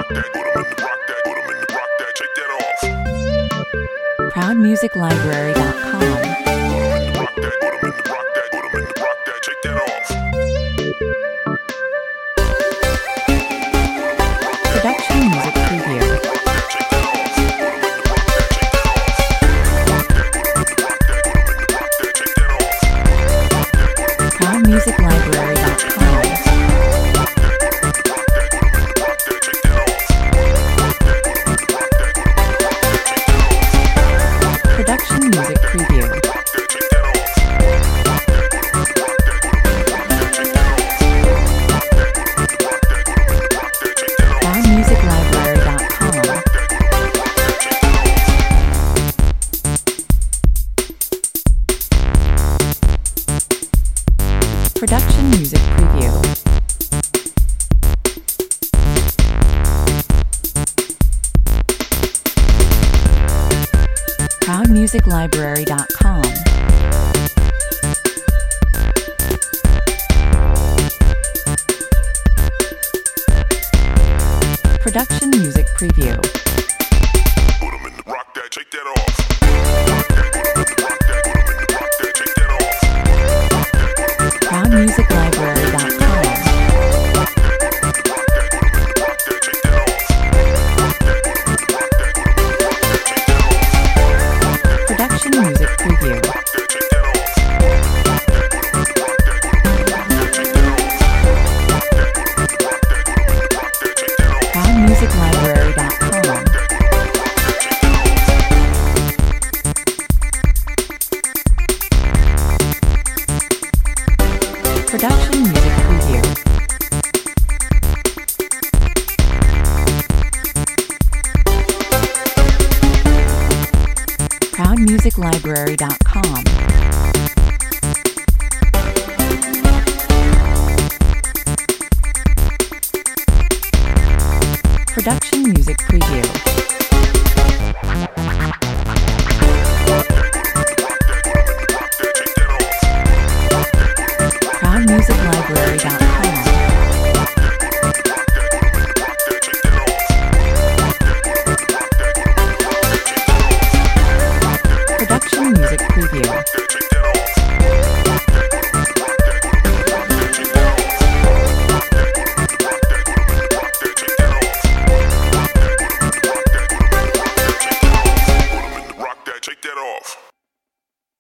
ProudMusicLibrary.com. Production music preview. ProudMusicLibrary.com. Production music preview. ProudMusicLibrary.com. Production music preview. ProudMusicLibrary.com. Production music preview. ProudMusicLibrary.com. Production music preview. ProudMusicLibrary.com. Production music preview. ProudMusicLibrary.com. Production music preview. ProudMusicLibrary.com.